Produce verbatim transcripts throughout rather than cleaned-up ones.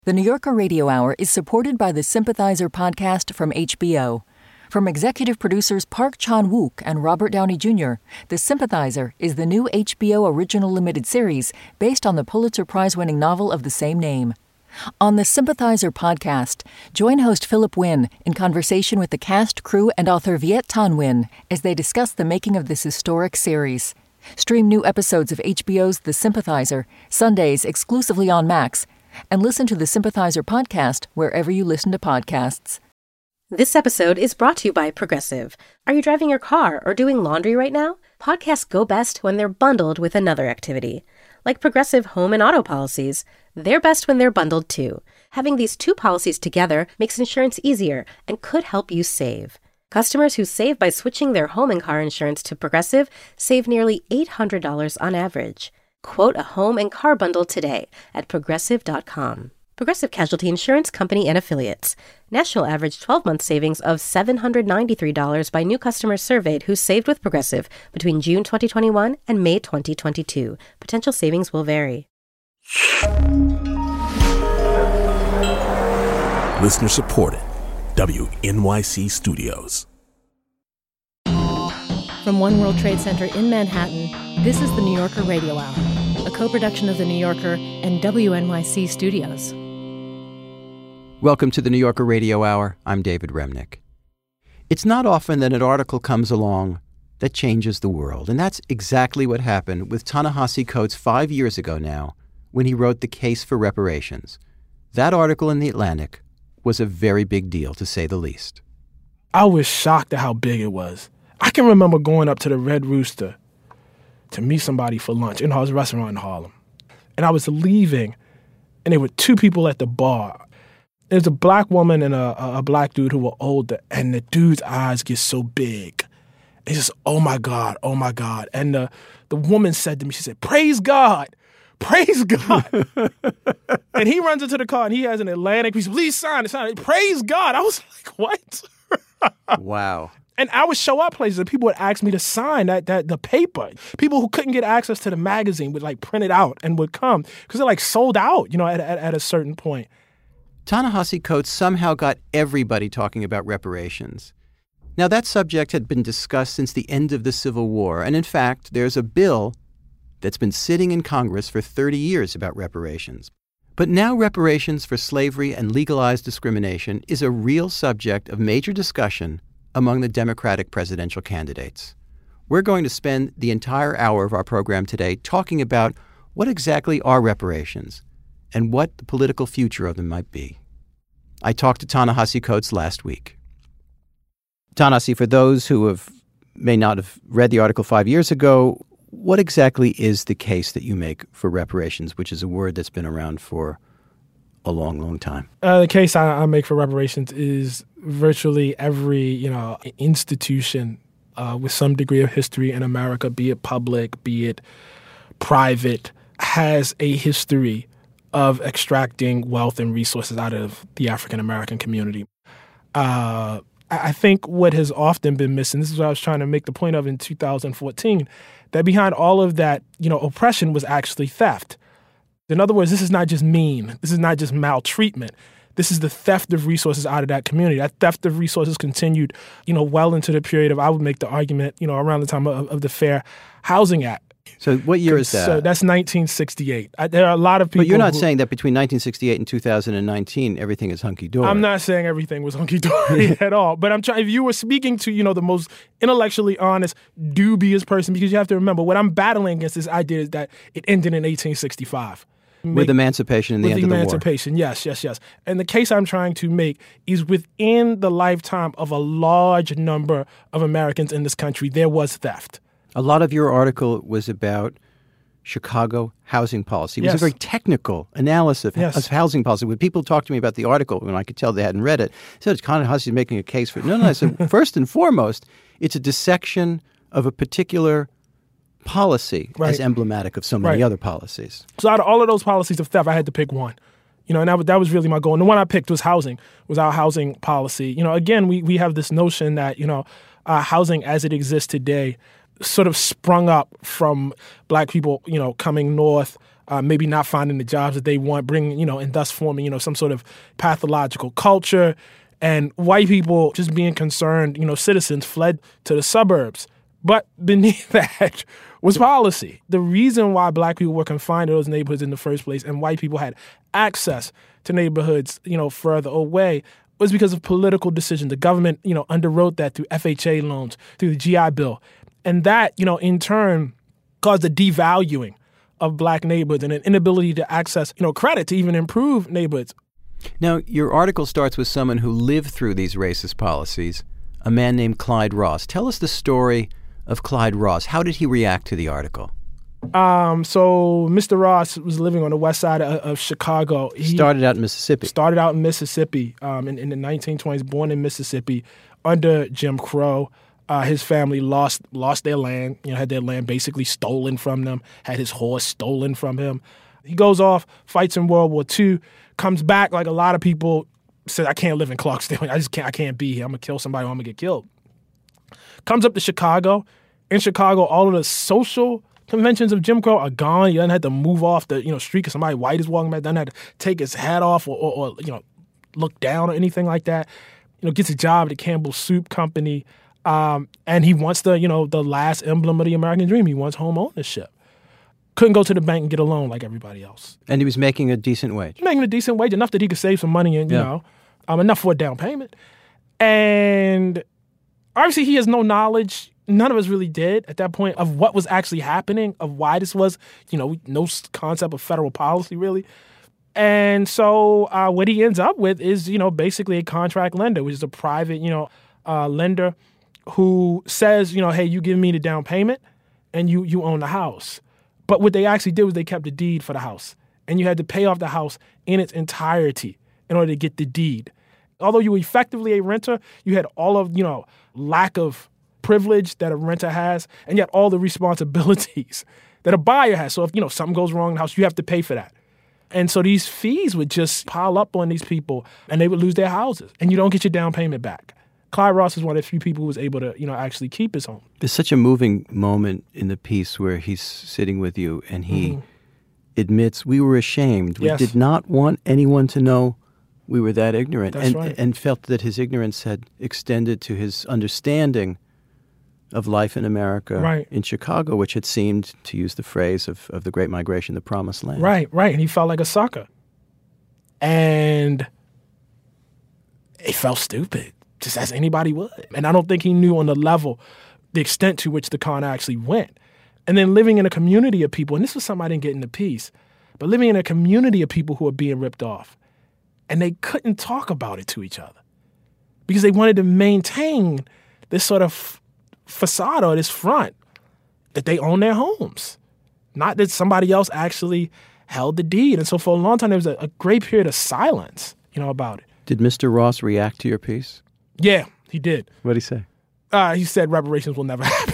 The New Yorker Radio Hour is supported by the Sympathizer podcast from H B O. From executive producers Park Chan-wook and Robert Downey Junior, The Sympathizer is the new H B O original limited series based on the Pulitzer Prize-winning novel of the same name. On the Sympathizer podcast, join host Philip Wynn in conversation with the cast, crew, and author Viet Thanh Nguyen as they discuss the making of this historic series. Stream new episodes of H B O's The Sympathizer, Sundays exclusively on Max, and listen to the Sympathizer podcast wherever you listen to podcasts. This episode is brought to you by Progressive. Are you driving your car or doing laundry right now? Podcasts go best when they're bundled with another activity. Like Progressive home and auto policies, they're best when they're bundled too. Having these two policies together makes insurance easier and could help you save. Customers who save by switching their home and car insurance to Progressive save nearly eight hundred dollars on average. Quote a home and car bundle today at progressive dot com. Progressive Casualty Insurance Company and Affiliates. National average twelve-month savings of seven hundred ninety-three dollars by new customers surveyed who saved with Progressive between June twenty twenty-one and May twenty twenty-two. Potential savings will vary. Listener supported. W N Y C Studios. From One World Trade Center in Manhattan, this is the New Yorker Radio Hour, a co-production of The New Yorker and W N Y C Studios. Welcome to the New Yorker Radio Hour. I'm David Remnick. It's not often that an article comes along that changes the world, and that's exactly what happened with Ta-Nehisi Coates five years ago now, when he wrote The Case for Reparations. That article in The Atlantic was a very big deal, to say the least. I was shocked at how big it was. I can remember going up to the Red Rooster to meet somebody for lunch in a restaurant in Harlem. And I was leaving, and there were two people at the bar. There's a black woman and a, a black dude who were older, and the dude's eyes get so big. It's just, oh my God, oh my God. And the, the woman said to me, she said, "Praise God, praise God." And he runs into the car, and he has an Atlantic piece. "Please sign it, sign it." Praise God. I was like, what? Wow. And I would show up places and people would ask me to sign that that the paper. People who couldn't get access to the magazine would like print it out and would come because they're like sold out, you know, at, at, at a certain point. Ta-Nehisi Coates somehow got everybody talking about reparations. Now, that subject had been discussed since the end of the Civil War. And in fact, there's a bill that's been sitting in Congress for thirty years about reparations. But now reparations for slavery and legalized discrimination is a real subject of major discussion among the Democratic presidential candidates. We're going to spend the entire hour of our program today talking about what exactly are reparations and what the political future of them might be. I talked to Ta-Nehisi Coates last week. Ta-Nehisi, for those who have may not have read the article five years ago, what exactly is the case that you make for reparations, which is a word that's been around for a long, long time? Uh, the case I, I make for reparations is virtually every, you know, institution uh, with some degree of history in America, be it public, be it private, has a history of extracting wealth and resources out of the African American community. Uh, I think what has often been missing, this is what I was trying to make the point of in two thousand fourteen, that behind all of that, you know, oppression was actually theft. In other words, this is not just mean. This is not just maltreatment. This is the theft of resources out of that community. That theft of resources continued, you know, well into the period of, I would make the argument, you know, around the time of, of the Fair Housing Act. So what year is that? So that's nineteen sixty-eight. I, there are a lot of people. But you're not who, saying that between nineteen sixty-eight and two thousand nineteen, everything is hunky-dory. I'm not saying everything was hunky-dory at all. But I'm trying, if you were speaking to, you know, the most intellectually honest, dubious person, because you have to remember what I'm battling against this idea is that it ended in eighteen sixty-five. With Make, emancipation and the with end of the war. emancipation, yes, yes, yes. And the case I'm trying to make is within the lifetime of a large number of Americans in this country, there was theft. A lot of your article was about Chicago housing policy. It was yes. a very technical analysis yes. of housing policy. When people talked to me about the article, when I could tell they hadn't read it, they said, Ta-Nehisi making a case for it. No, no, I said, first and foremost, it's a dissection of a particular policy right. as emblematic of so many right. other policies. So out of all of those policies of theft, I had to pick one. You know, and that, that was really my goal. And the one I picked was housing, was our housing policy. You know, again, we, we have this notion that, you know, uh, housing as it exists today sort of sprung up from black people, you know, coming north uh, maybe not finding the jobs that they want, bringing, you know, and thus forming, you know, some sort of pathological culture. And white people, just being concerned, you know, citizens fled to the suburbs. But beneath that was policy. The reason why black people were confined to those neighborhoods in the first place and white people had access to neighborhoods, you know, further away was because of political decisions. The government, you know, underwrote that through F H A loans, through the G I Bill. And that, you know, in turn caused a devaluing of black neighborhoods and an inability to access, you know, credit to even improve neighborhoods. Now, your article starts with someone who lived through these racist policies, a man named Clyde Ross. Tell us the story of Clyde Ross. How did he react to the article? Um, so Mister Ross was living on the west side of, of Chicago. He started out in Mississippi. Started out in Mississippi um, in, in the nineteen twenties, born in Mississippi under Jim Crow. Uh, his family lost lost their land, you know, had their land basically stolen from them, had his horse stolen from him. He goes off, fights in World War Two, comes back like a lot of people said, I can't live in Clarksdale. I just can't, I can't be here. I'm going to kill somebody or I'm going to get killed. Comes up to Chicago. In Chicago, all of the social conventions of Jim Crow are gone. He doesn't have to move off the, you know, street because somebody white is walking by. Doesn't have to take his hat off or, or, or, you know, look down or anything like that. You know, gets a job at the Campbell Soup Company. Um, and he wants the, you know, the last emblem of the American dream. He wants home ownership. Couldn't go to the bank and get a loan like everybody else. And he was making a decent wage. Making a decent wage, enough that he could save some money and, you yeah. know, um, enough for a down payment. And obviously he has no knowledge. None of us really did at that point of what was actually happening, of why this was, you know, no concept of federal policy really. And so uh, what he ends up with is, you know, basically a contract lender, which is a private, you know, uh, lender who says, you know, hey, you give me the down payment and you you own the house. But what they actually did was they kept the deed for the house. And you had to pay off the house in its entirety in order to get the deed. Although you were effectively a renter, you had all of, you know, lack of privilege that a renter has, and yet all the responsibilities that a buyer has. So if, you know, something goes wrong in the house, you have to pay for that. And so these fees would just pile up on these people, and they would lose their houses, and you don't get your down payment back. Clyde Ross is one of the few people who was able to, you know, actually keep his home. There's such a moving moment in the piece where he's sitting with you, and he mm-hmm. admits, we were ashamed. We yes. did not want anyone to know we were that ignorant. That's and, right. and felt that his ignorance had extended to his understanding of life in America, right. in Chicago, which had seemed, to use the phrase of, of the Great Migration, the promised land. Right, right. And he felt like a sucker. And he felt stupid, just as anybody would. And I don't think he knew on the level, the extent to which the con actually went. And then living in a community of people, and this was something I didn't get in the piece, but living in a community of people who are being ripped off. And they couldn't talk about it to each other because they wanted to maintain this sort of facade or this front that they own their homes, not that somebody else actually held the deed. And so for a long time, there was a, a great period of silence, you know, about it. Did Mister Ross react to your piece? Yeah, he did. What did he say? Uh, he said reparations will never happen.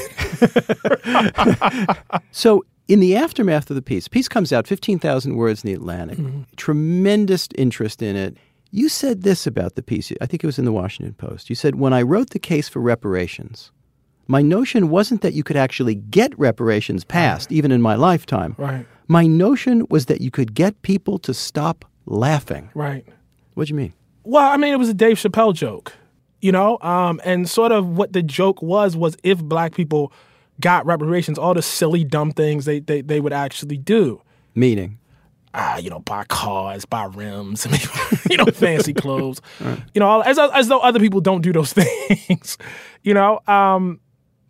So in the aftermath of the piece, piece comes out, fifteen thousand words in the Atlantic, mm-hmm. tremendous interest in it. You said this about the piece. I think it was in the Washington Post. You said, when I wrote the case for reparations, my notion wasn't that you could actually get reparations passed, right. even in my lifetime. Right. My notion was that you could get people to stop laughing. Right. What do you mean? Well, I mean, it was a Dave Chappelle joke, you know? Um, and sort of what the joke was, was if black people got reparations, all the silly, dumb things they, they, they would actually do. Meaning? Ah, you know, buy cars, buy rims, you know, fancy clothes. Right. You know, as, as though other people don't do those things, you know? Um,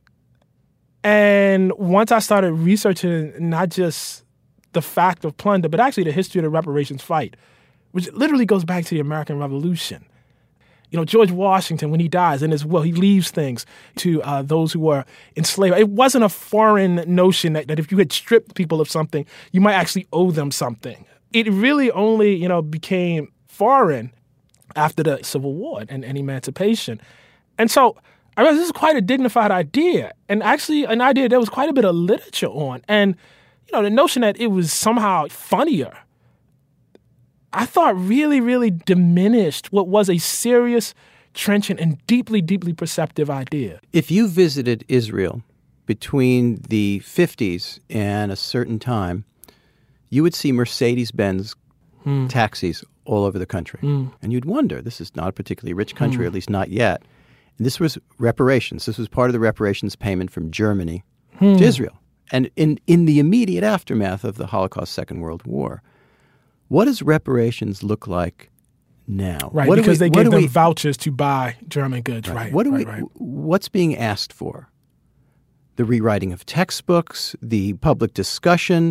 And once I started researching not just the fact of plunder, but actually the history of the reparations fight, which literally goes back to the American Revolution. You know, George Washington, when he dies in his will, he leaves things to uh, those who were enslaved. It wasn't a foreign notion that, that if you had stripped people of something, you might actually owe them something. It really only, you know, became foreign after the Civil War and, and emancipation. And so I realized this is quite a dignified idea, and actually an idea there was quite a bit of literature on. And, you know, the notion that it was somehow funnier, I thought really, really diminished what was a serious, trenchant, and deeply, deeply perceptive idea. If you visited Israel between the fifties and a certain time, you would see Mercedes-Benz Mm. taxis all over the country. Mm. And you'd wonder, this is not a particularly rich country, mm. at least not yet. And this was reparations. This was part of the reparations payment from Germany mm. to Israel. And in, in the immediate aftermath of the Holocaust, Second World War, what does reparations look like now? Right, what because we, they gave them we, vouchers to buy German goods. Right. right what do right, we? Right. What's being asked for? The rewriting of textbooks, the public discussion.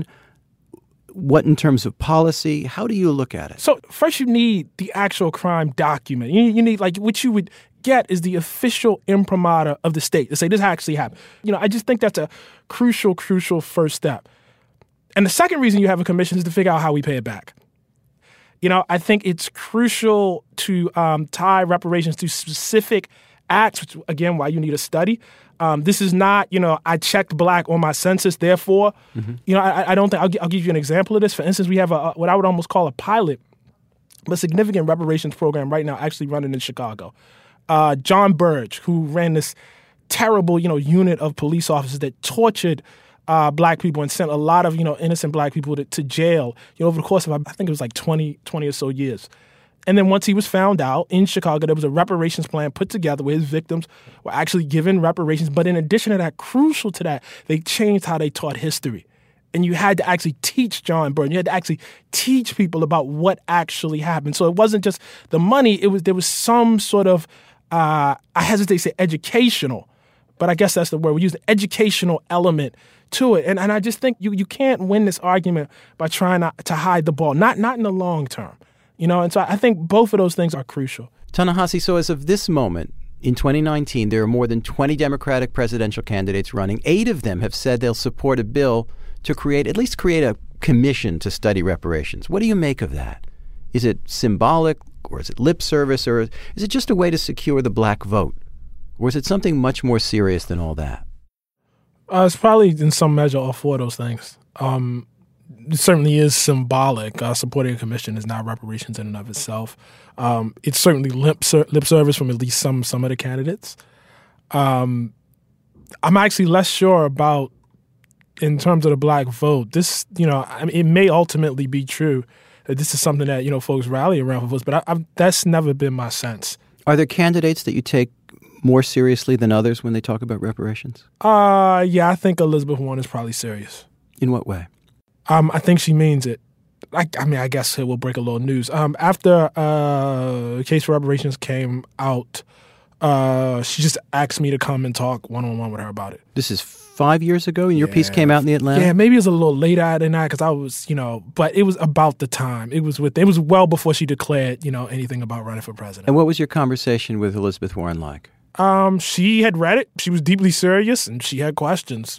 What in terms of policy? How do you look at it? So first, you need the actual crime document. You, you need like what you would get is the official imprimatur of the state to say this actually happened. You know, I just think that's a crucial, crucial first step. And the second reason you have a commission is to figure out how we pay it back. You know, I think it's crucial to um, tie reparations to specific acts, which, again, why you need a study. Um, this is not, you know, I checked black on my census, therefore, mm-hmm. you know, I, I don't think, I'll, I'll give you an example of this. For instance, we have a, what I would almost call a pilot, but significant reparations program right now actually running in Chicago. Uh, John Burge, who ran this terrible, you know, unit of police officers that tortured uh, black people and sent a lot of, you know, innocent black people to, to jail, you know, over the course of, I think it was like twenty, twenty or so years. And then once he was found out in Chicago, there was a reparations plan put together where his victims were actually given reparations. But in addition to that, crucial to that, they changed how they taught history. And you had to actually teach John Burge. You had to actually teach people about what actually happened. So it wasn't just the money. It was there was some sort of, uh, I hesitate to say educational, but I guess that's the word. We use the educational element to it. And and I just think you you can't win this argument by trying to, to hide the ball, not not in the long term. You know, and so I think both of those things are crucial. Ta-Nehisi, so as of this moment, in twenty nineteen, there are more than twenty Democratic presidential candidates running. Eight of them have said they'll support a bill to create, at least create a commission to study reparations. What do you make of that? Is it symbolic, or is it lip service, or is it just a way to secure the black vote? Or is it something much more serious than all that? Uh, it's probably in some measure all four of those things. Um It certainly is symbolic. Uh, supporting a commission is not reparations in and of itself. Um, it's certainly lip, ser- lip service from at least some some of the candidates. Um, I'm actually less sure about, in terms of the black vote, this, you know, I mean, it may ultimately be true that this is something that, you know, folks rally around for votes, but I, I've, that's never been my sense. Are there candidates that you take more seriously than others when they talk about reparations? Uh, yeah, I think Elizabeth Warren is probably serious. In what way? Um, I think she means it. I, I mean, I guess we'll break a little news. Um, after uh, Case for Reparations came out, uh, she just asked me to come and talk one-on-one with her about it. This is five years ago, and your yeah. piece came out in the Atlantic? Yeah, maybe it was a little later than that because I was, you know, but it was about the time. It was with. It was well before she declared, you know, anything about running for president. And what was your conversation with Elizabeth Warren like? Um, she had read it. She was deeply serious, and she had questions.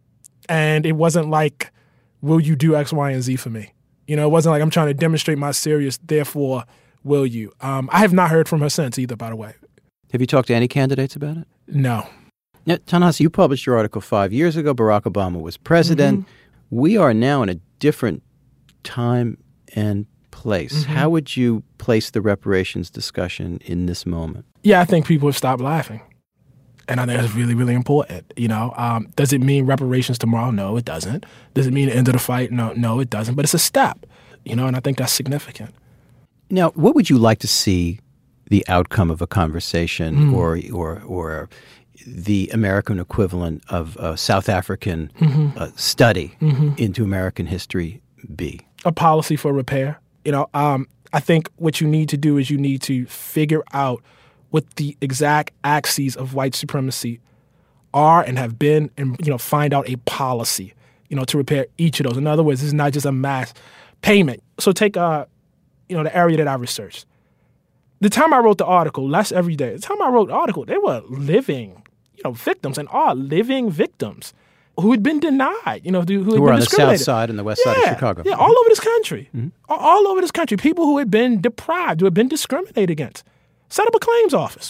And it wasn't like, will you do X, Y, and Z for me? You know, it wasn't like I'm trying to demonstrate my serious, therefore, will you? Um, I have not heard from her since either, by the way. Have you talked to any candidates about it? No. Now, Ta-Nehisi, you published your article five years ago. Barack Obama was president. Mm-hmm. We are now in a different time and place. Mm-hmm. How would you place the reparations discussion in this moment? Yeah, I think people have stopped laughing. And I think that's really, really important. You know, um, does it mean reparations tomorrow? No, it doesn't. Does it mean the end of the fight? No, no, it doesn't. But it's a step, you know, and I think that's significant. Now, what would you like to see the outcome of a conversation mm. or or or the American equivalent of a South African mm-hmm. uh, study mm-hmm. into American history be? A policy for repair. You know, um, I think what you need to do is you need to figure out what the exact axes of white supremacy are and have been, and, you know, find out a policy, you know, to repair each of those. In other words, this is not just a mass payment. So take, uh, you know, the area that I researched. The time I wrote the article, less every day, the time I wrote the article, they were living, you know, victims and are living victims who had been denied, you know, who had who been were on the discriminated. south side and the west yeah, side of Chicago. Yeah, all over this country. Mm-hmm. All over this country. People who had been deprived, who had been discriminated against. Set up a claims office.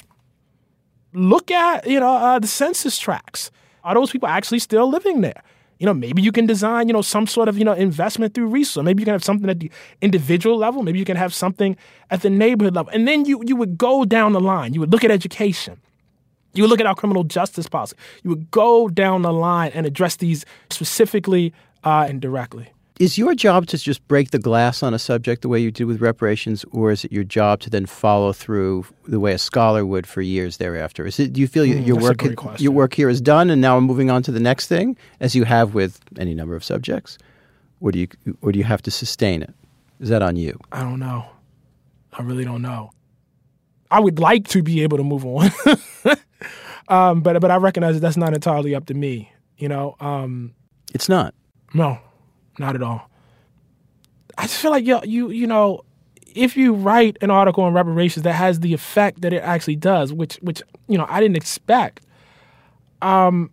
Look at, you know, uh, the census tracts. Are those people actually still living there? You know, maybe you can design, you know, some sort of, you know, investment through resource. Maybe you can have something at the individual level. Maybe you can have something at the neighborhood level. And then you you would go down the line. You would look at education. You would look at our criminal justice policy. You would go down the line and address these specifically uh, and directly. Is your job to just break the glass on a subject the way you did with reparations, or is it your job to then follow through the way a scholar would for years thereafter? Is it? Do you feel mm, your work your work here is done, and now I'm moving on to the next thing, as you have with any number of subjects, or do you or do you have to sustain it? Is that on you? I don't know. I really don't know. I would like to be able to move on, um, but but I recognize that that's not entirely up to me. You know, um, it's not. No. Not at all. I just feel like you, you, you know, if you write an article on reparations that has the effect that it actually does, which, which you know, I didn't expect. Um,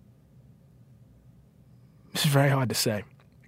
this is very hard to say.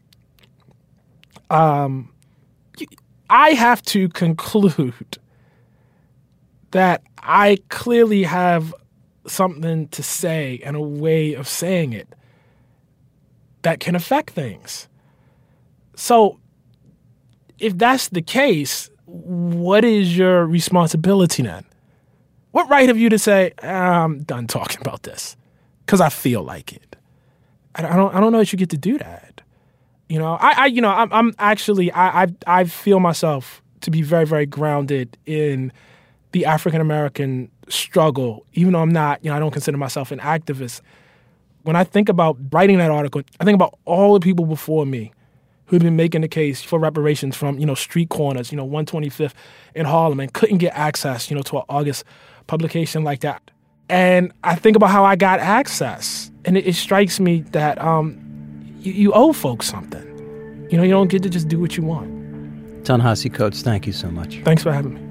Um, I have to conclude that I clearly have something to say and a way of saying it that can affect things. So if that's the case, what is your responsibility then? What right have you to say, ah, I'm done talking about this because I feel like it? I don't. I don't know that you get to do that. You know, I. I you know, I'm. I'm actually. I. I. I feel myself to be very, very grounded in the African American struggle, even though I'm not. You know, I don't consider myself an activist. When I think about writing that article, I think about all the people before me who'd been making the case for reparations from, you know, street corners, you know, one twenty-fifth in Harlem, and couldn't get access, you know, to an August publication like that. And I think about how I got access. And it, it strikes me that um, you, you owe folks something. You know, you don't get to just do what you want. Ta-Nehisi Coates, thank you so much. Thanks for having me.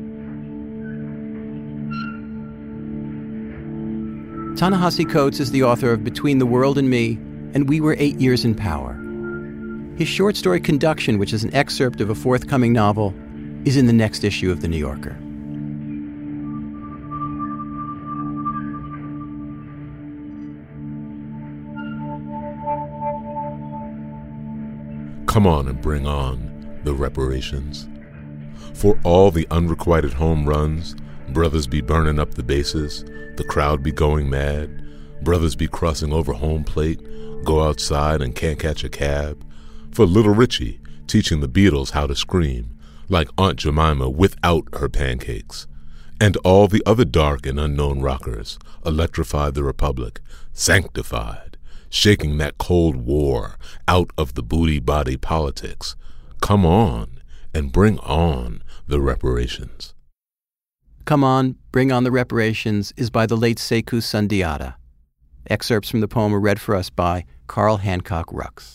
Ta-Nehisi Coates is the author of Between the World and Me and We Were Eight Years in Power. His short story Conduction, which is an excerpt of a forthcoming novel, is in the next issue of The New Yorker. Come on and bring on the reparations. For all the unrequited home runs, brothers be burning up the bases, the crowd be going mad, brothers be crossing over home plate, go outside and can't catch a cab. For Little Richie teaching the Beatles how to scream, like Aunt Jemima without her pancakes. And all the other dark and unknown rockers electrified the Republic, sanctified, shaking that Cold War out of the booty-body politics. Come on and bring on the reparations. Come On, Bring On the Reparations is by the late Sekou Sundiata. Excerpts from the poem are read for us by Carl Hancock Rux.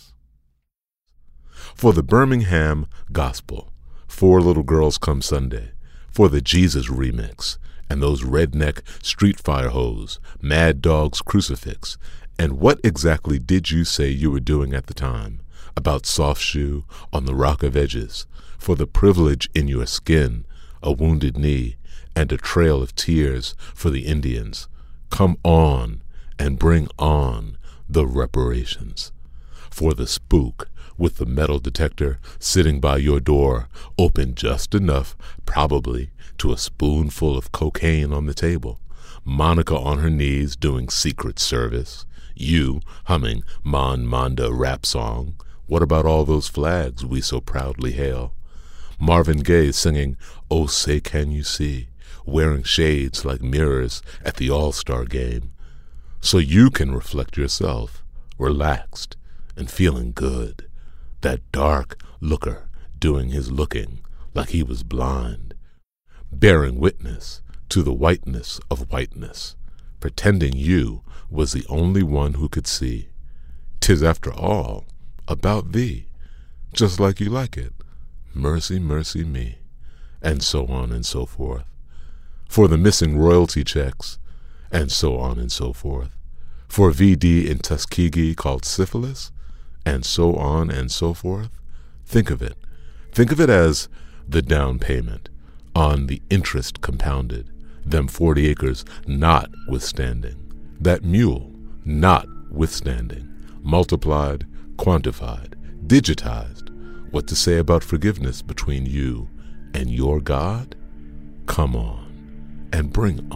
For the Birmingham Gospel, Four Little Girls Come Sunday, for the Jesus remix, and those redneck street fire hoes, Mad Dog's crucifix, and what exactly did you say you were doing at the time about soft shoe on the rock of edges, for the privilege in your skin, a wounded knee, and a trail of tears for the Indians? Come on and bring on the reparations. For the spook with the metal detector sitting by your door, open just enough, probably, to a spoonful of cocaine on the table. Monica on her knees doing Secret Service. You humming Mon Manda rap song. What about all those flags we so proudly hail? Marvin Gaye singing, Oh Say Can You See, wearing shades like mirrors at the All-Star game. So you can reflect yourself, relaxed and feeling good. That dark looker doing his looking like he was blind, bearing witness to the whiteness of whiteness, pretending you was the only one who could see. 'Tis after all about thee, just like you like it. Mercy, mercy me, and so on and so forth. For the missing royalty checks, and so on and so forth. For V D in Tuskegee called syphilis, and so on and so forth. Think of it. Think of it as the down payment on the interest compounded, them forty acres notwithstanding, that mule notwithstanding, multiplied, quantified, digitized. What to say about forgiveness between you and your God? Come on and bring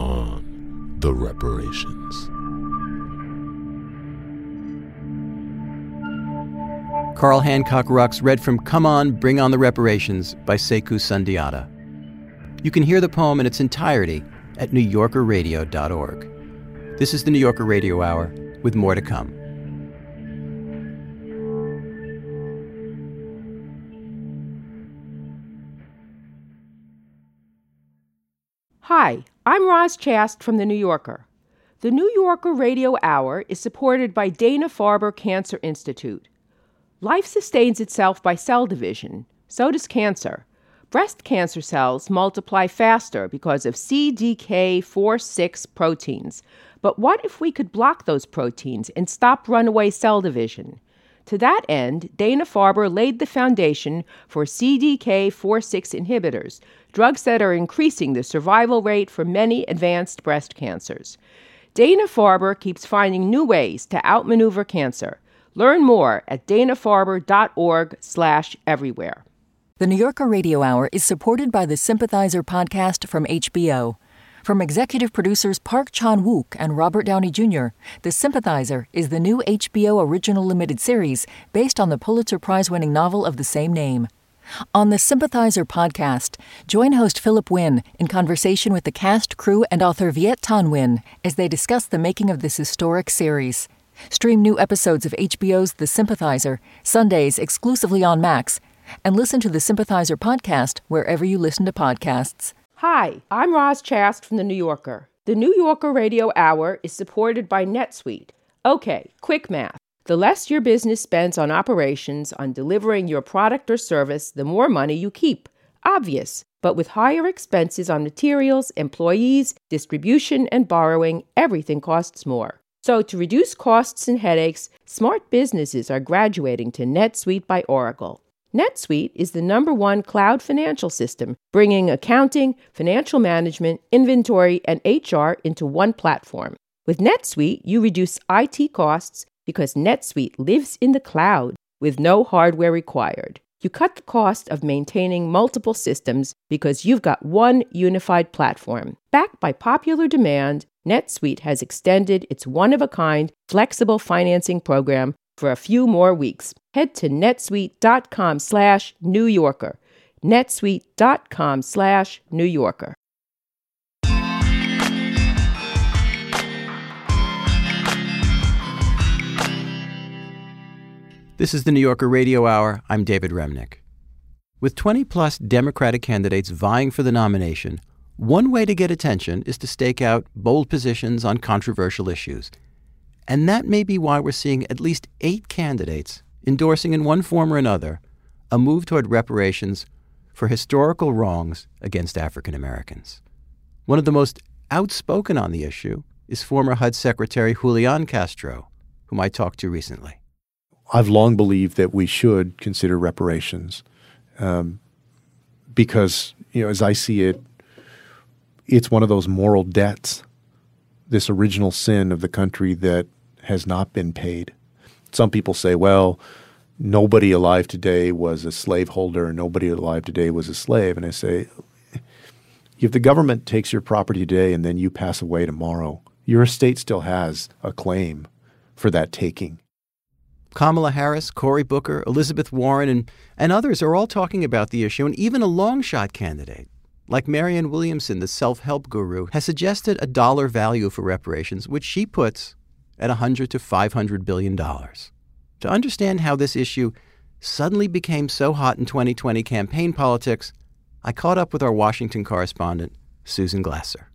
on the reparations. Carl Hancock Rux read from Come On, Bring On the Reparations by Sekou Sundiata. You can hear the poem in its entirety at new yorker radio dot org. This is the New Yorker Radio Hour, with more to come. Hi, I'm Roz Chast from The New Yorker. The New Yorker Radio Hour is supported by Dana-Farber Cancer Institute. Life sustains itself by cell division. So does cancer. Breast cancer cells multiply faster because of C D K four six proteins. But what if we could block those proteins and stop runaway cell division? To that end, Dana-Farber laid the foundation for C D K four six inhibitors, drugs that are increasing the survival rate for many advanced breast cancers. Dana-Farber keeps finding new ways to outmaneuver cancer. Learn more at dana-farber.org slash everywhere. The New Yorker Radio Hour is supported by the Sympathizer podcast from H B O. From executive producers Park Chan-wook and Robert Downey Junior, The Sympathizer is the new H B O original limited series based on the Pulitzer Prize-winning novel of the same name. On the Sympathizer podcast, join host Philip Nguyen in conversation with the cast, crew, and author Viet Thanh Nguyen as they discuss the making of this historic series. Stream new episodes of H B O's The Sympathizer, Sundays exclusively on Max, and listen to the Sympathizer podcast wherever you listen to podcasts. Hi, I'm Roz Chast from The New Yorker. The New Yorker Radio Hour is supported by NetSuite. Okay, quick math. The less your business spends on operations, on delivering your product or service, the more money you keep. Obvious. But with higher expenses on materials, employees, distribution, and borrowing, everything costs more. So to reduce costs and headaches, smart businesses are graduating to NetSuite by Oracle. NetSuite is the number one cloud financial system, bringing accounting, financial management, inventory, and H R into one platform. With NetSuite, you reduce I T costs because NetSuite lives in the cloud with no hardware required. You cut the cost of maintaining multiple systems because you've got one unified platform. Backed by popular demand, NetSuite has extended its one-of-a-kind flexible financing program for a few more weeks. Head to netsuite.com slash New Yorker. netsuite.com slash New Yorker. This is the New Yorker Radio Hour. I'm David Remnick. With twenty-plus Democratic candidates vying for the nomination, one way to get attention is to stake out bold positions on controversial issues. And that may be why we're seeing at least eight candidates endorsing in one form or another a move toward reparations for historical wrongs against African Americans. One of the most outspoken on the issue is former H U D Secretary Julian Castro, whom I talked to recently. I've long believed that we should consider reparations um, because, you know, as I see it, it's one of those moral debts, this original sin of the country that has not been paid. Some people say, well, nobody alive today was a slaveholder and nobody alive today was a slave. And I say, if the government takes your property today and then you pass away tomorrow, your estate still has a claim for that taking. Kamala Harris, Cory Booker, Elizabeth Warren, and, and others are all talking about the issue, and even a long-shot candidate, like Marianne Williamson, the self-help guru, has suggested a dollar value for reparations, which she puts at one hundred to five hundred billion dollars. To understand how this issue suddenly became so hot in twenty twenty campaign politics, I caught up with our Washington correspondent, Susan Glasser.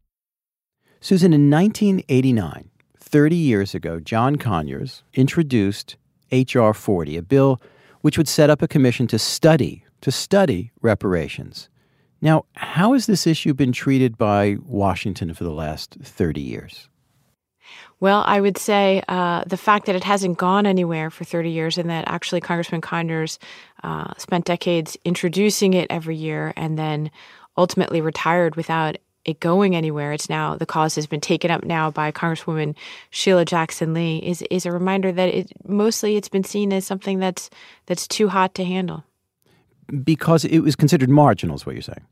Susan, in nineteen eighty-nine, thirty years ago, John Conyers introduced H R forty, a bill which would set up a commission to study, to study reparations. Now, how has this issue been treated by Washington for the last thirty years? Well, I would say uh, the fact that it hasn't gone anywhere for thirty years and that actually Congressman Conyers uh, spent decades introducing it every year and then ultimately retired without it going anywhere. It's now, the cause has been taken up now by Congresswoman Sheila Jackson Lee, is is a reminder that it mostly it's been seen as something that's that's too hot to handle. Because it was considered marginal, is what you're saying?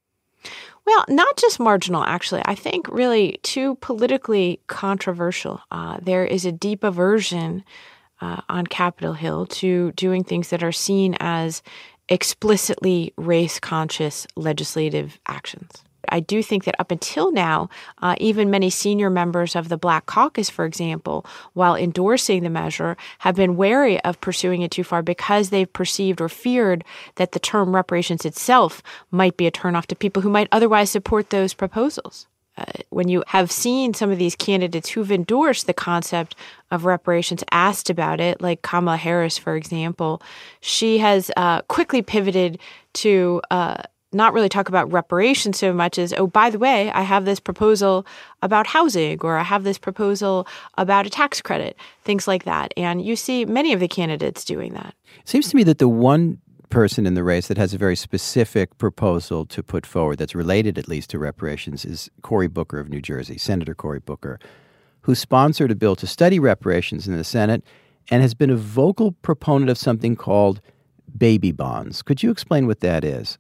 Well, not just marginal, actually. I think really too politically controversial. Uh, there is a deep aversion uh, on Capitol Hill to doing things that are seen as explicitly race-conscious legislative actions. I do think that up until now, uh, even many senior members of the Black Caucus, for example, while endorsing the measure, have been wary of pursuing it too far because they've perceived or feared that the term reparations itself might be a turnoff to people who might otherwise support those proposals. Uh, when you have seen some of these candidates who've endorsed the concept of reparations asked about it, like Kamala Harris, for example, she has uh, quickly pivoted to uh, not really talk about reparations so much as, oh, by the way, I have this proposal about housing, or I have this proposal about a tax credit, things like that. And you see many of the candidates doing that. It seems to me that the one person in the race that has a very specific proposal to put forward that's related at least to reparations is Cory Booker of New Jersey, Senator Cory Booker, who sponsored a bill to study reparations in the Senate and has been a vocal proponent of something called baby bonds. Could you explain what that is?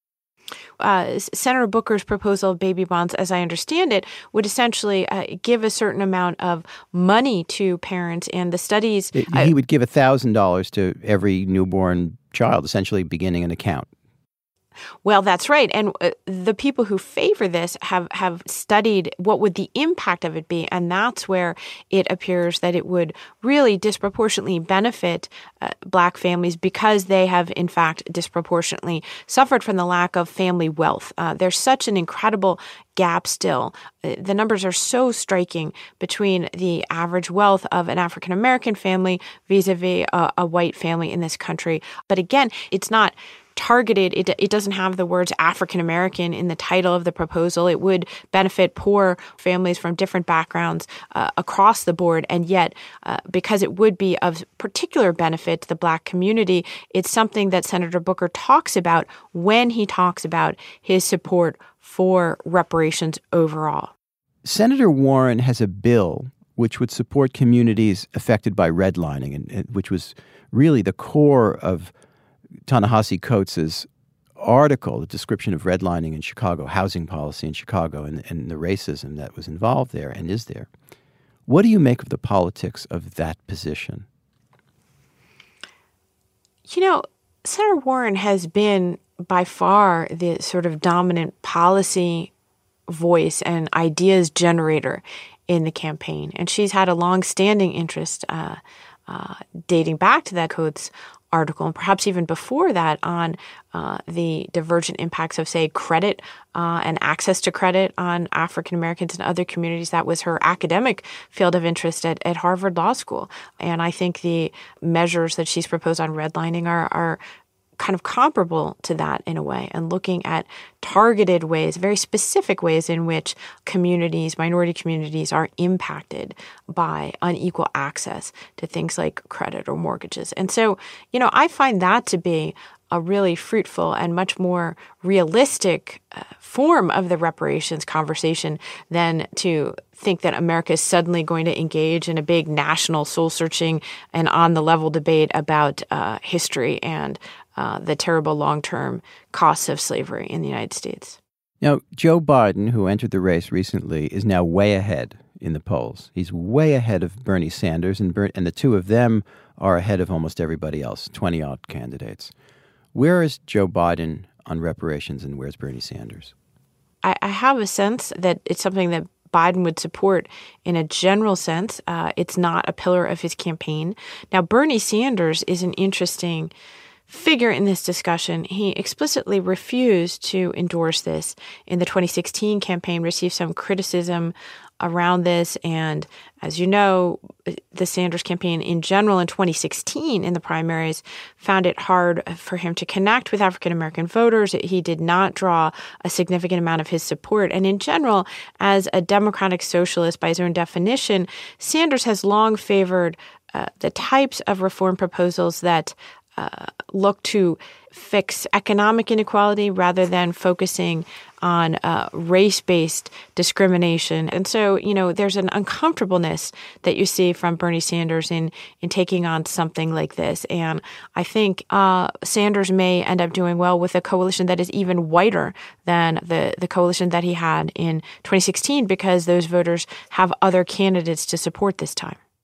Uh, Senator Booker's proposal of baby bonds, as I understand it, would essentially uh, give a certain amount of money to parents, and the studies... It, he would give one thousand dollars to every newborn child, essentially beginning an account. Well, that's right. And uh, the people who favor this have, have studied what would the impact of it be. And that's where it appears that it would really disproportionately benefit uh, Black families because they have, in fact, disproportionately suffered from the lack of family wealth. Uh, there's such an incredible gap still. Uh, the numbers are so striking between the average wealth of an African-American family vis-a-vis a, a white family in this country. But again, it's not targeted. It, it doesn't have the words African American in the title of the proposal. It would benefit poor families from different backgrounds uh, across the board. And yet, uh, because it would be of particular benefit to the Black community, it's something that Senator Booker talks about when he talks about his support for reparations overall. Senator Warren has a bill which would support communities affected by redlining, and, and which was really the core of Ta-Nehisi Coates' article, the description of redlining in Chicago, housing policy in Chicago, and, and the racism that was involved there and is there. What do you make of the politics of that position? You know, Senator Warren has been by far the sort of dominant policy voice and ideas generator in the campaign. And she's had a long-standing interest uh, uh, dating back to that Coates article, and perhaps even before that, on uh, the divergent impacts of, say, credit uh, and access to credit on African Americans and other communities. That was her academic field of interest at, at Harvard Law School. And I think the measures that she's proposed on redlining are, are kind of comparable to that in a way, and looking at targeted ways, very specific ways in which communities, minority communities, are impacted by unequal access to things like credit or mortgages. And so, you know, I find that to be a really fruitful and much more realistic uh, form of the reparations conversation than to think that America is suddenly going to engage in a big national soul-searching and on-the-level debate about uh, history and Uh, the terrible long-term costs of slavery in the United States. Now, Joe Biden, who entered the race recently, is now way ahead in the polls. He's way ahead of Bernie Sanders, and, Ber- and the two of them are ahead of almost everybody else, twenty-odd candidates. Where is Joe Biden on reparations, and where's Bernie Sanders? I, I have a sense that it's something that Biden would support in a general sense. Uh, it's not a pillar of his campaign. Now, Bernie Sanders is an interesting figure in this discussion. He explicitly refused to endorse this in the twenty sixteen campaign, received some criticism around this. And as you know, the Sanders campaign in general in twenty sixteen in the primaries found it hard for him to connect with African-American voters. He did not draw a significant amount of his support. And in general, as a democratic socialist by his own definition, Sanders has long favored uh, the types of reform proposals that Uh, look to fix economic inequality rather than focusing on uh, race-based discrimination. And so, you know, there's an uncomfortableness that you see from Bernie Sanders in in taking on something like this. And I think uh, Sanders may end up doing well with a coalition that is even whiter than the, the coalition that he had in twenty sixteen, because those voters have other candidates to support this time.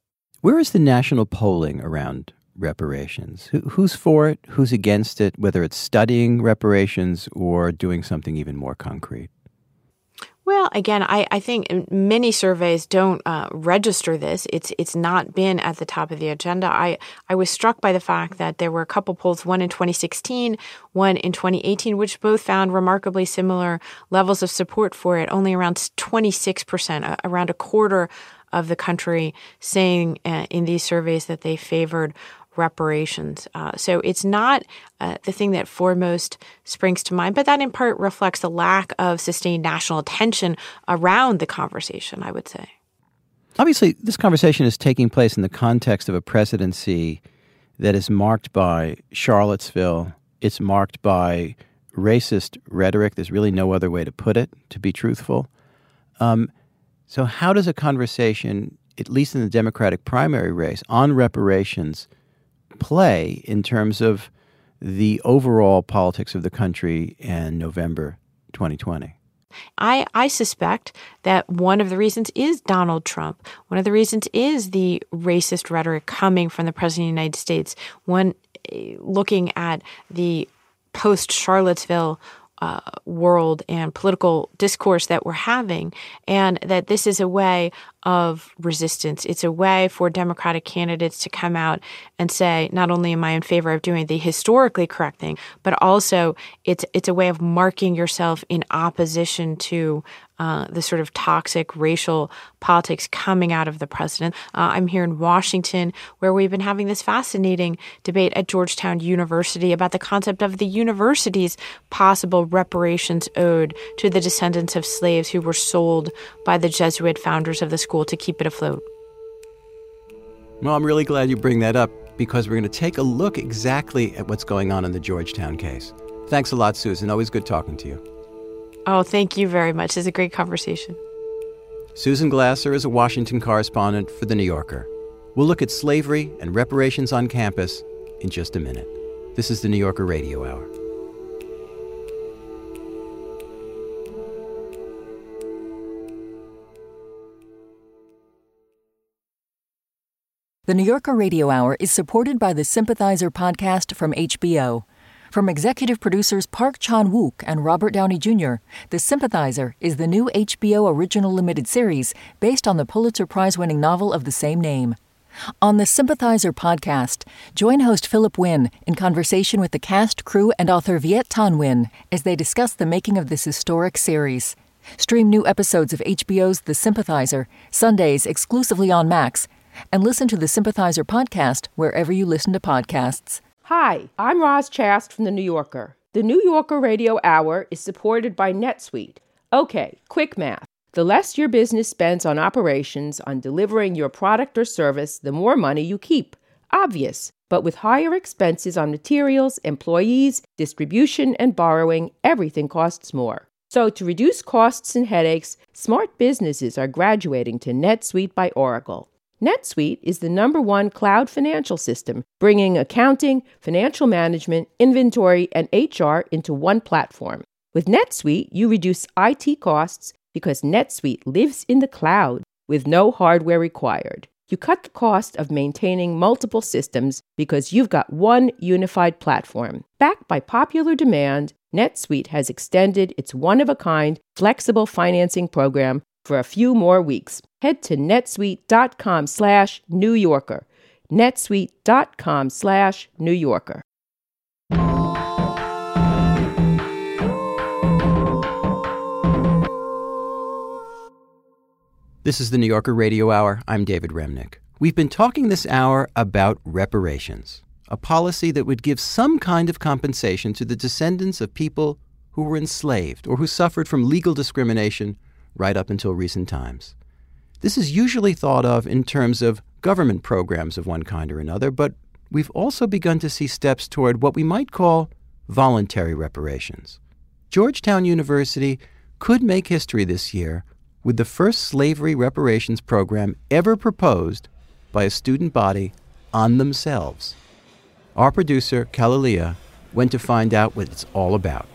Where is the national polling around reparations? Who, who's for it? Who's against it? Whether it's studying reparations or doing something even more concrete? Well, again, I, I think many surveys don't uh, register this. It's it's not been at the top of the agenda. I, I was struck by the fact that there were a couple polls, one in twenty sixteen, one in twenty eighteen, which both found remarkably similar levels of support for it, only around twenty-six percent, uh, around a quarter of the country saying uh, in these surveys that they favored reparations. Uh, so it's not uh, the thing that foremost springs to mind, but that in part reflects the lack of sustained national attention around the conversation, I would say. Obviously, this conversation is taking place in the context of a presidency that is marked by Charlottesville. It's marked by racist rhetoric. There's really no other way to put it, to be truthful. Um, so how does a conversation, at least in the Democratic primary race, on reparations play in terms of the overall politics of the country in November twenty twenty? I, I suspect that one of the reasons is Donald Trump. One of the reasons is the racist rhetoric coming from the President of the United States. One, looking at the post-Charlottesville uh, world and political discourse that we're having, and that this is a way of resistance. It's a way for Democratic candidates to come out and say, not only am I in favor of doing the historically correct thing, but also it's it's a way of marking yourself in opposition to uh, the sort of toxic racial politics coming out of the president. Uh, I'm here in Washington, where we've been having this fascinating debate at Georgetown University about the concept of the university's possible reparations owed to the descendants of slaves who were sold by the Jesuit founders of the school to keep it afloat. Well, I'm really glad you bring that up, because we're going to take a look exactly at what's going on in the Georgetown case. Thanks a lot, Susan. Always good talking to you. Oh, thank you very much. It's a great conversation. Susan Glasser is a Washington correspondent for The New Yorker. We'll look at slavery and reparations on campus in just a minute. This is The New Yorker Radio Hour. The New Yorker Radio Hour is supported by the Sympathizer podcast from H B O. From executive producers Park Chan-wook and Robert Downey Junior, The Sympathizer is the new H B O original limited series based on the Pulitzer Prize-winning novel of the same name. On the Sympathizer podcast, join host Philip Nguyen in conversation with the cast, crew, and author Viet Thanh Nguyen as they discuss the making of this historic series. Stream new episodes of H B O's The Sympathizer, Sundays exclusively on Max, and listen to the Sympathizer podcast wherever you listen to podcasts. Hi, I'm Roz Chast from The New Yorker. The New Yorker Radio Hour is supported by NetSuite. Okay, quick math. The less your business spends on operations, on delivering your product or service, the more money you keep. Obvious. But with higher expenses on materials, employees, distribution, and borrowing, everything costs more. So to reduce costs and headaches, smart businesses are graduating to NetSuite by Oracle. NetSuite is the number one cloud financial system, bringing accounting, financial management, inventory, and H R into one platform. With NetSuite, you reduce I T costs because NetSuite lives in the cloud with no hardware required. You cut the cost of maintaining multiple systems because you've got one unified platform. Backed by popular demand, NetSuite has extended its one-of-a-kind flexible financing program for a few more weeks. Head to netsuite.com slash New Yorker. netsuite.com slash New Yorker. This is the New Yorker Radio Hour. I'm David Remnick. We've been talking this hour about reparations, a policy that would give some kind of compensation to the descendants of people who were enslaved or who suffered from legal discrimination right up until recent times. This is usually thought of in terms of government programs of one kind or another, but we've also begun to see steps toward what we might call voluntary reparations. Georgetown University could make history this year with the first slavery reparations program ever proposed by a student body on themselves. Our producer, Kalalia, went to find out what it's all about.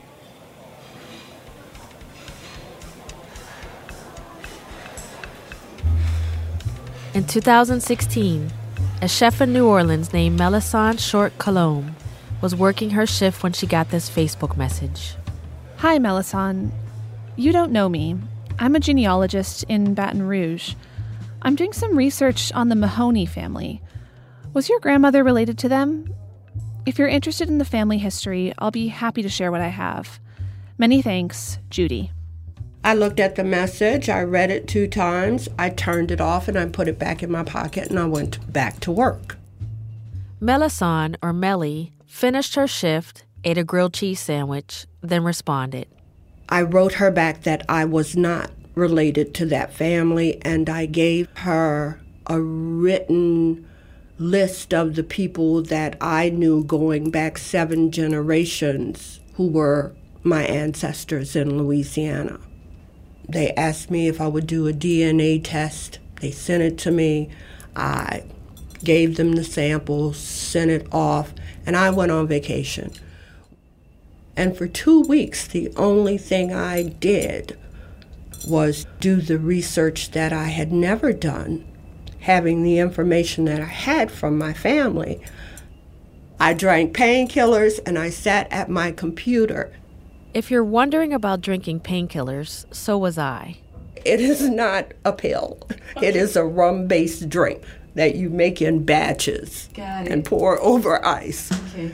In two thousand sixteen, A chef in New Orleans named Melisande Short Colombe was working her shift when she got this Facebook message. Hi, Melisande. You don't know me. I'm a genealogist in Baton Rouge. I'm doing some research on the Mahoney family. Was your grandmother related to them? If you're interested in the family history, I'll be happy to share what I have. Many thanks, Judy. I looked at the message, I read it two times, I turned it off and I put it back in my pocket and I went back to work. Melisande, or Melly, finished her shift, ate a grilled cheese sandwich, then responded. I wrote her back that I was not related to that family, and I gave her a written list of the people that I knew going back seven generations who were my ancestors in Louisiana. They asked me if I would do a D N A test. They sent it to me. I gave them the samples, sent it off, and I went on vacation. And for two weeks, the only thing I did was do the research that I had never done, having the information that I had from my family. I drank painkillers and I sat at my computer. If you're wondering about drinking painkillers, so was I. It is not a pill. Okay. It is a rum-based drink that you make in batches and pour over ice. Okay.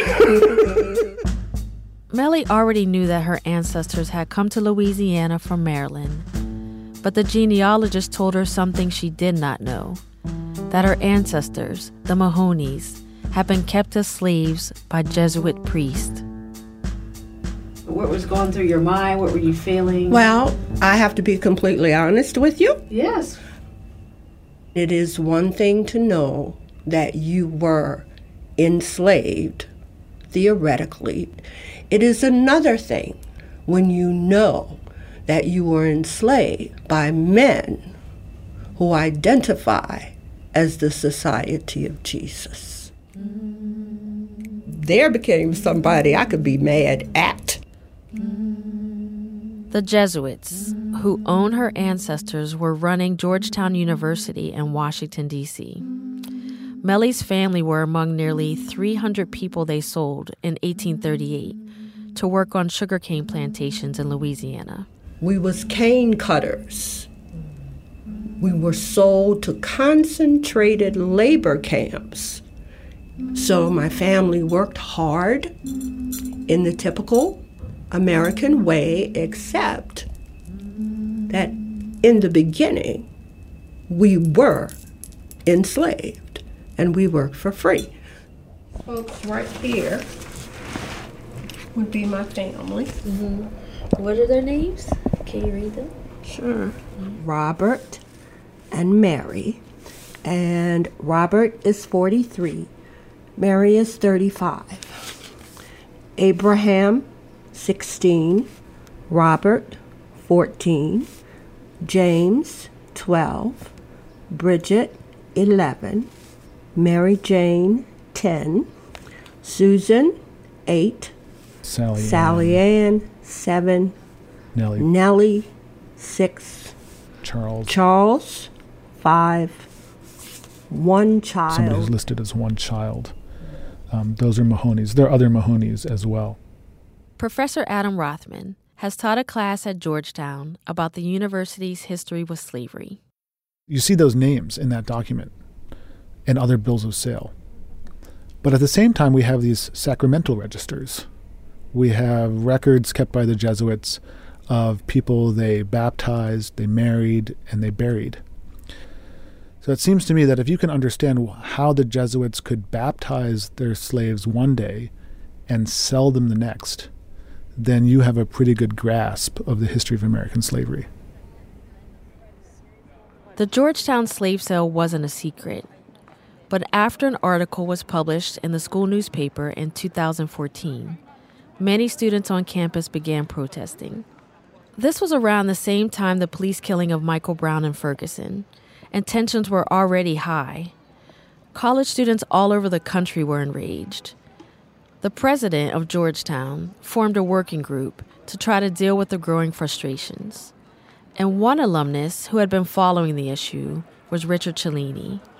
Melly already knew that her ancestors had come to Louisiana from Maryland, but the genealogist told her something she did not know, that her ancestors, the Mahoneys, had been kept as slaves by Jesuit priests. What was going through your mind? What were you feeling? Well, I have to be completely honest with you. Yes. It is one thing to know that you were enslaved, theoretically. It is another thing when you know that you were enslaved by men who identify as the Society of Jesus. There became somebody I could be mad at. The Jesuits, who own her ancestors, were running Georgetown University in Washington, D C Melly's family were among nearly three hundred people they sold in eighteen thirty-eight to work on sugarcane plantations in Louisiana. We was cane cutters. We were sold to concentrated labor camps. So my family worked hard in the typical American way, except that in the beginning, we were enslaved and we worked for free. Folks right here would be my family. Mm-hmm. What are their names? Can you read them? Sure. Mm-hmm. Robert and Mary. And Robert is forty-three. Mary is thirty-five. Abraham, sixteen. Robert, fourteen. James, twelve. Bridget, eleven. Mary Jane, ten. Susan, eight. Sally, Sally Ann, Ann seven. Nellie. Nellie, six. Charles. Charles, five. One child. Somebody's listed as one child. Um, those are Mahoneys. There are other Mahoneys as well. Professor Adam Rothman has taught a class at Georgetown about the university's history with slavery. You see those names in that document and other bills of sale. But at the same time, we have these sacramental registers. We have records kept by the Jesuits of people they baptized, they married, and they buried. So it seems to me that if you can understand how the Jesuits could baptize their slaves one day and sell them the next, then you have a pretty good grasp of the history of American slavery. The Georgetown slave sale wasn't a secret, but after an article was published in the school newspaper in two thousand fourteen, many students on campus began protesting. This was around the same time the police killing of Michael Brown in Ferguson, and tensions were already high. College students all over the country were enraged. The president of Georgetown formed a working group to try to deal with the growing frustrations. And one alumnus who had been following the issue was Richard Cellini.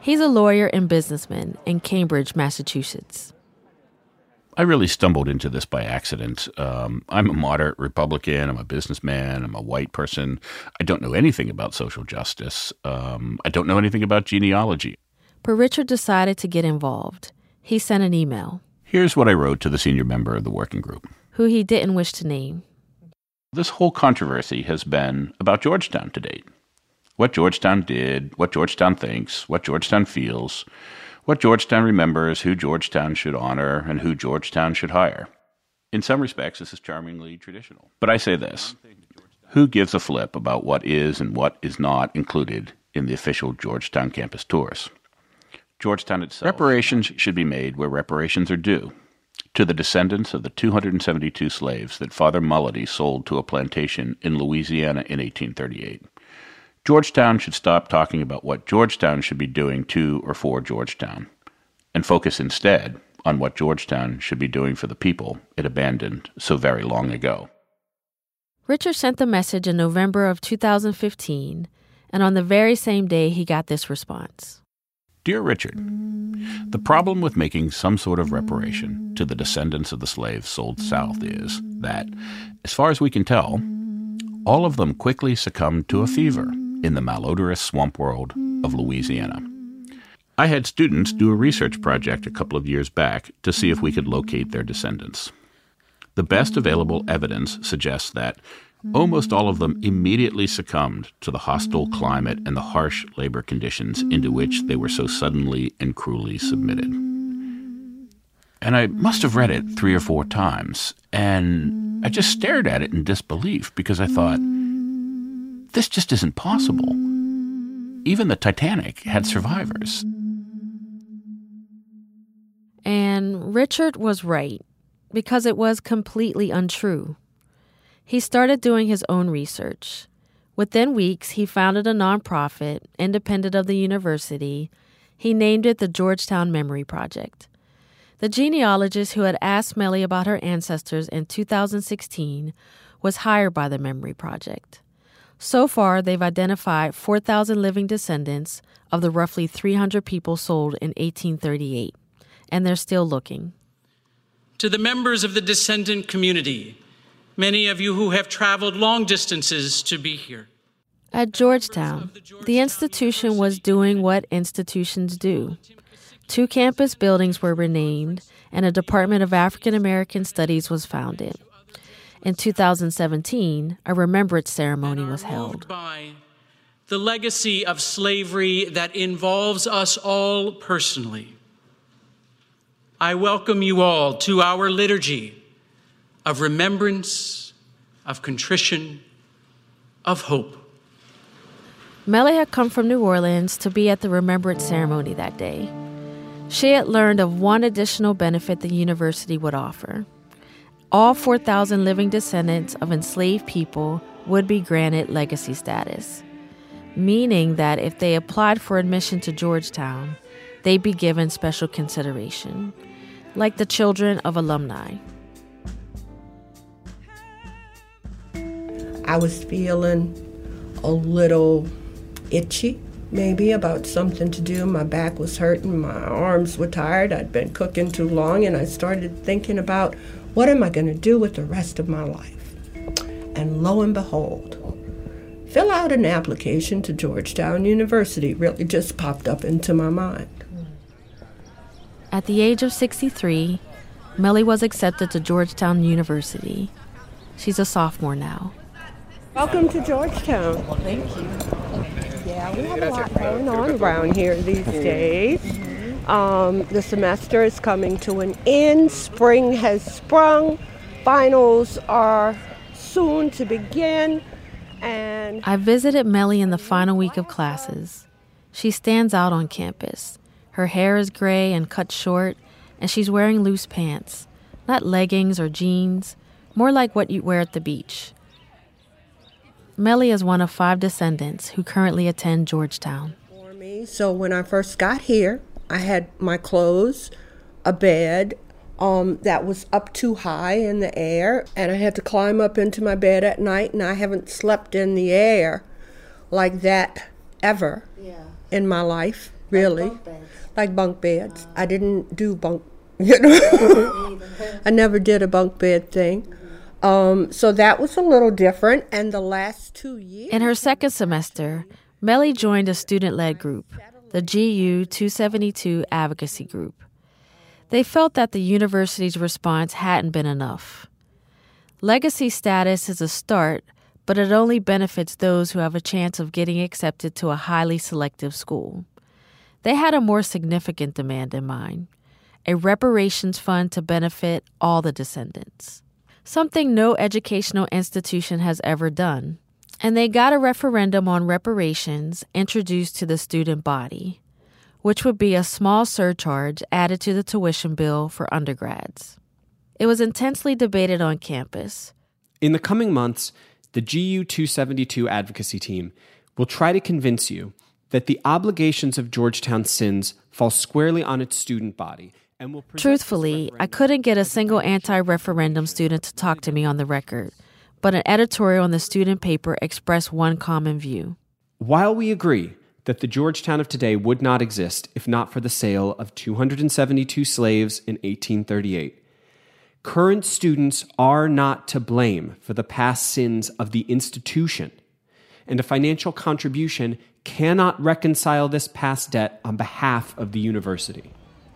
He's a lawyer and businessman in Cambridge, Massachusetts. I really stumbled into this by accident. Um, I'm a moderate Republican. I'm a businessman. I'm a white person. I don't know anything about social justice. Um, I don't know anything about genealogy. But Richard decided to get involved. He sent an email. Here's what I wrote to the senior member of the working group, who he didn't wish to name. This whole controversy has been about Georgetown to date. What Georgetown did, what Georgetown thinks, what Georgetown feels, what Georgetown remembers, who Georgetown should honor, and who Georgetown should hire. In some respects, this is charmingly traditional. But I say this, who gives a flip about what is and what is not included in the official Georgetown campus tours? Georgetown itself. Reparations should be made where reparations are due, to the descendants of the two hundred seventy-two slaves that Father Mulledy sold to a plantation in Louisiana in eighteen thirty-eight. Georgetown should stop talking about what Georgetown should be doing to or for Georgetown, and focus instead on what Georgetown should be doing for the people it abandoned so very long ago. Richard sent the message in November of two thousand fifteen, and on the very same day he got this response. Dear Richard, the problem with making some sort of reparation to the descendants of the slaves sold south is that, as far as we can tell, all of them quickly succumbed to a fever in the malodorous swamp world of Louisiana. I had students do a research project a couple of years back to see if we could locate their descendants. The best available evidence suggests that almost all of them immediately succumbed to the hostile climate and the harsh labor conditions into which they were so suddenly and cruelly submitted. And I must have read it three or four times, and I just stared at it in disbelief because I thought, this just isn't possible. Even the Titanic had survivors. And Richard was right, because it was completely untrue. He started doing his own research. Within weeks, he founded a nonprofit, independent of the university. He named it the Georgetown Memory Project. The genealogist who had asked Melly about her ancestors in two thousand sixteen was hired by the Memory Project. So far, they've identified four thousand living descendants of the roughly three hundred people sold in eighteen thirty-eight, and they're still looking. To the members of the descendant community, many of you who have traveled long distances to be here. At Georgetown, the institution was doing what institutions do. Two campus buildings were renamed, and a Department of African American Studies was founded. In two thousand seventeen, a remembrance ceremony was held. By the legacy of slavery that involves us all personally, I welcome you all to our liturgy of remembrance, of contrition, of hope. Melly had come from New Orleans to be at the remembrance ceremony that day. She had learned of one additional benefit the university would offer. All four thousand living descendants of enslaved people would be granted legacy status, meaning that if they applied for admission to Georgetown, they'd be given special consideration, like the children of alumni. I was feeling a little itchy, maybe, about something to do. My back was hurting, my arms were tired, I'd been cooking too long, and I started thinking about, what am I going to do with the rest of my life? And lo and behold, fill out an application to Georgetown University really just popped up into my mind. At the age of sixty-three, Melly was accepted to Georgetown University. She's a sophomore now. Welcome to Georgetown. Thank you. Yeah, we have a lot going on around here these days. Um, the semester is coming to an end. Spring has sprung. Finals are soon to begin. And I visited Melly in the final week of classes. She stands out on campus. Her hair is gray and cut short, and she's wearing loose pants. Not leggings or jeans, more like what you wear at the beach. Melly is one of five descendants who currently attend Georgetown. For me, so when I first got here, I had my clothes, a bed um, that was up too high in the air, and I had to climb up into my bed at night, and I haven't slept in the air like that ever yeah. in my life. really, like bunk beds. I didn't do bunk, you know, I never did a bunk bed thing. Um, so that was a little different. And the last two years... In her second semester, Melly joined a student-led group, the G U two seventy-two Advocacy Group. They felt that the university's response hadn't been enough. Legacy status is a start, but it only benefits those who have a chance of getting accepted to a highly selective school. They had a more significant demand in mind, a reparations fund to benefit all the descendants, something no educational institution has ever done. And they got a referendum on reparations introduced to the student body, which would be a small surcharge added to the tuition bill for undergrads. It was intensely debated on campus. In the coming months, the G U two seventy-two advocacy team will try to convince you that the obligations of Georgetown's sins fall squarely on its student body. And will Truthfully, I couldn't get a single anti-referendum student to talk to me on the record, but an editorial in the student paper expressed one common view. While we agree that the Georgetown of today would not exist if not for the sale of two hundred seventy-two slaves in eighteen thirty-eight, current students are not to blame for the past sins of the institution, and a financial contribution cannot reconcile this past debt on behalf of the university.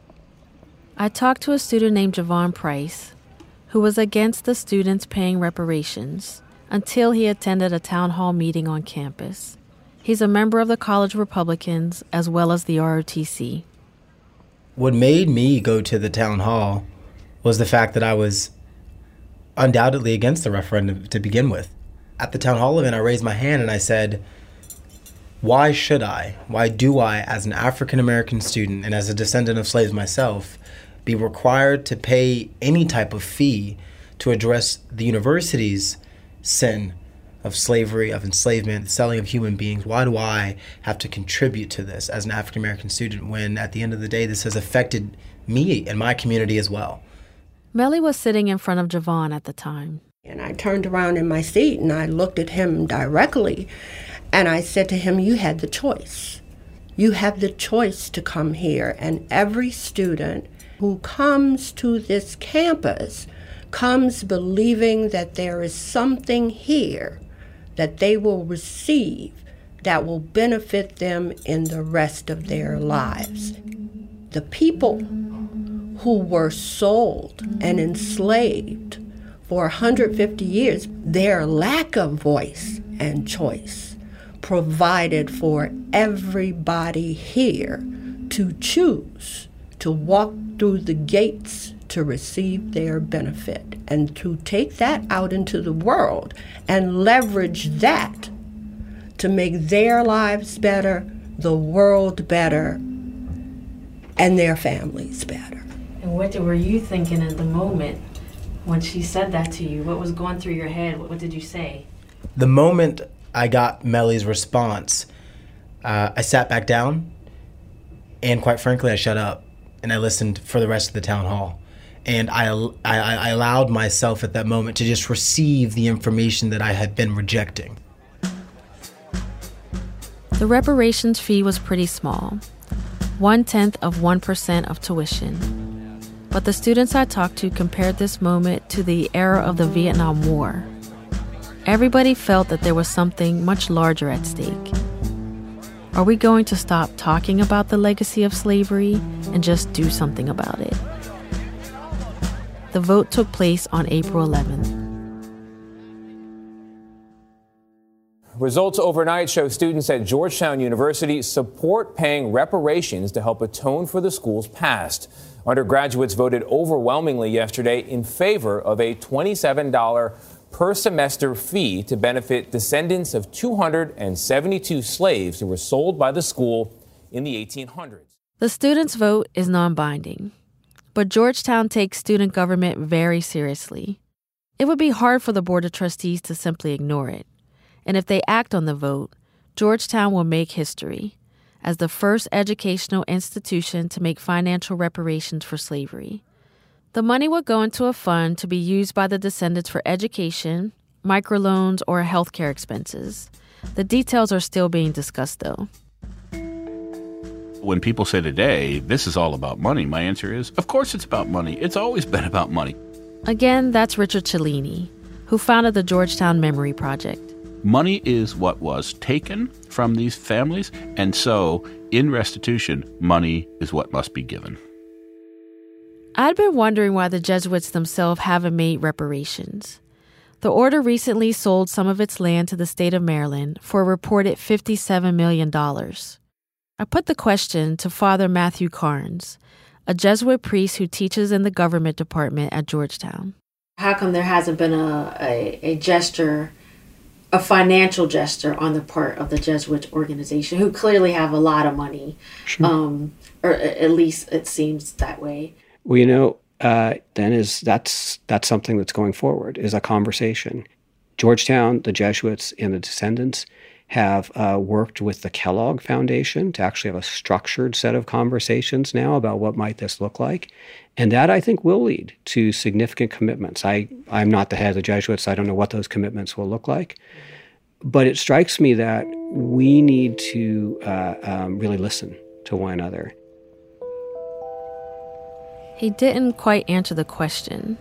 I talked to a student named Javon Price, who was against the students paying reparations until he attended a town hall meeting on campus. He's a member of the College Republicans as well as the R O T C. What made me go to the town hall was the fact that I was undoubtedly against the referendum to begin with. At the town hall event, I raised my hand and I said, why should I, why do I, as an African-American student and as a descendant of slaves myself, be required to pay any type of fee to address the university's sin of slavery, of enslavement, the selling of human beings? Why do I have to contribute to this as an African-American student when at the end of the day this has affected me and my community as well? Melly was sitting in front of Javon at the time. And I turned around in my seat and I looked at him directly and I said to him, you had the choice. You have the choice to come here, and every student who comes to this campus comes believing that there is something here that they will receive that will benefit them in the rest of their lives. The people who were sold and enslaved for one hundred fifty years, their lack of voice and choice provided for everybody here to choose to walk through the gates to receive their benefit and to take that out into the world and leverage that to make their lives better, the world better, and their families better. And what were you thinking at the moment when she said that to you? What was going through your head? What did you say? The moment I got Melly's response, uh, I sat back down, and quite frankly, I shut up, and I listened for the rest of the town hall. And I, I, I allowed myself at that moment to just receive the information that I had been rejecting. The reparations fee was pretty small, one-tenth of one percent of tuition. But the students I talked to compared this moment to the era of the Vietnam War. Everybody felt that there was something much larger at stake. Are we going to stop talking about the legacy of slavery and just do something about it? The vote took place on April eleventh. Results overnight show students at Georgetown University support paying reparations to help atone for the school's past. Undergraduates voted overwhelmingly yesterday in favor of a twenty-seven dollars per semester fee to benefit descendants of two hundred seventy-two slaves who were sold by the school in the eighteen hundreds. The students' vote is non-binding, but Georgetown takes student government very seriously. It would be hard for the Board of Trustees to simply ignore it. And if they act on the vote, Georgetown will make history as the first educational institution to make financial reparations for slavery. The money would go into a fund to be used by the descendants for education, microloans, or healthcare expenses. The details are still being discussed, though. When people say today, this is all about money, my answer is, of course it's about money. It's always been about money. Again, that's Richard Cellini, who founded the Georgetown Memory Project. Money is what was taken from these families, and so, in restitution, money is what must be given. I'd been wondering why the Jesuits themselves haven't made reparations. The order recently sold some of its land to the state of Maryland for a reported fifty-seven million dollars. I put the question to Father Matthew Carnes, a Jesuit priest who teaches in the government department at Georgetown. How come there hasn't been a, a, a gesture, a financial gesture on the part of the Jesuit organization, who clearly have a lot of money, Sure. um, or at least it seems that way? Well, you know, uh, then is that's that's something that's going forward, is a conversation. Georgetown, the Jesuits, and the descendants have uh, worked with the Kellogg Foundation to actually have a structured set of conversations now about what might this look like. And that, I think, will lead to significant commitments. I, I'm not the head of the Jesuits. I don't know what those commitments will look like. But it strikes me that we need to uh, um, really listen to one another. He didn't quite answer the question.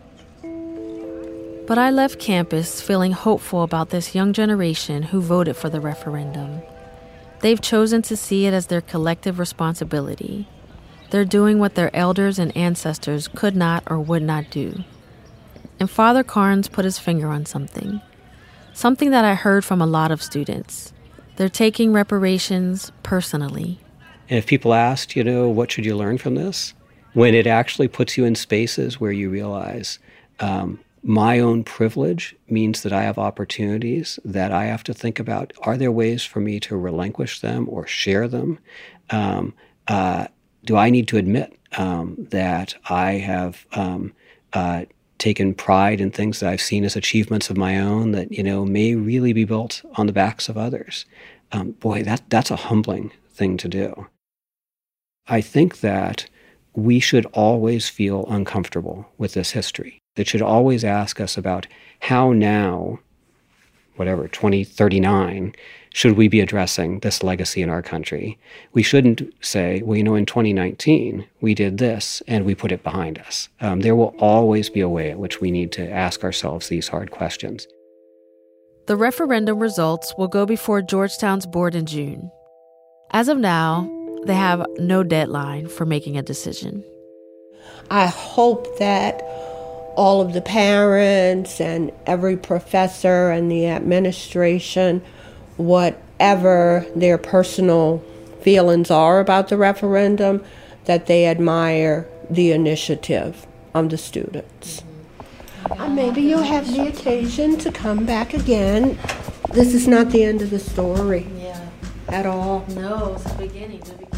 But I left campus feeling hopeful about this young generation who voted for the referendum. They've chosen to see it as their collective responsibility. They're doing what their elders and ancestors could not or would not do. And Father Carnes put his finger on something. Something that I heard from a lot of students. They're taking reparations personally. And if people asked, you know, what should you learn from this? When it actually puts you in spaces where you realize, um, my own privilege means that I have opportunities that I have to think about. Are there ways for me to relinquish them or share them? Um, uh, do I need to admit um, that I have um, uh, taken pride in things that I've seen as achievements of my own that, you know, may really be built on the backs of others? Um, boy, that that's a humbling thing to do. I think that we should always feel uncomfortable with this history. It should always ask us about how now, whatever, twenty thirty-nine, should we be addressing this legacy in our country? We shouldn't say, well, you know, in twenty nineteen, we did this and we put it behind us. Um, there will always be a way in which we need to ask ourselves these hard questions. The referendum results will go before Georgetown's board in June. As of now, they have no deadline for making a decision. I hope that all of the parents and every professor and the administration, whatever their personal feelings are about the referendum, that they admire the initiative of the students. Uh, maybe you'll have the occasion to come back again. This is not the end of the story. Yeah. At all. No, it's the beginning. The beginning.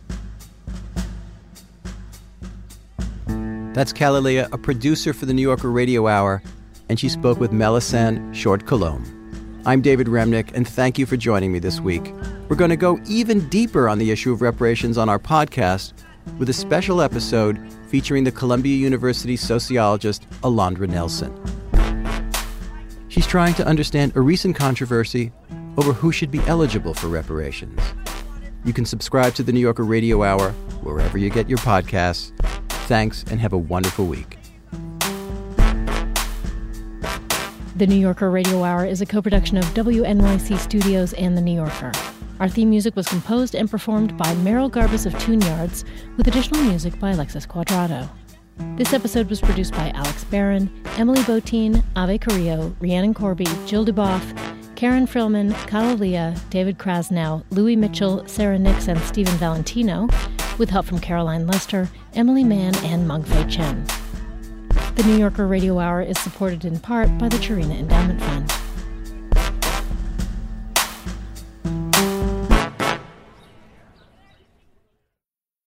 That's Kalalea, a producer for the New Yorker Radio Hour, and she spoke with Melisande Short-Colomb. I'm David Remnick, and thank you for joining me this week. We're going to go even deeper on the issue of reparations on our podcast with a special episode featuring the Columbia University sociologist Alondra Nelson. She's trying to understand a recent controversy over who should be eligible for reparations. You can subscribe to the New Yorker Radio Hour wherever you get your podcasts. Thanks, and have a wonderful week. The New Yorker Radio Hour is a co-production of W N Y C Studios and The New Yorker. Our theme music was composed and performed by Meryl Garbus of Tune Yards, with additional music by Alexis Cuadrado. This episode was produced by Alex Barron, Emily Botine, Ave Carrillo, Rhiannon Corby, Jill Duboff, Karen Frillman, Kalalea, David Krasnow, Louis Mitchell, Sarah Nix, and Stephen Valentino, with help from Caroline Lester, Emily Mann, and Mengfei Chen. The New Yorker Radio Hour is supported in part by the Chirina Endowment Fund.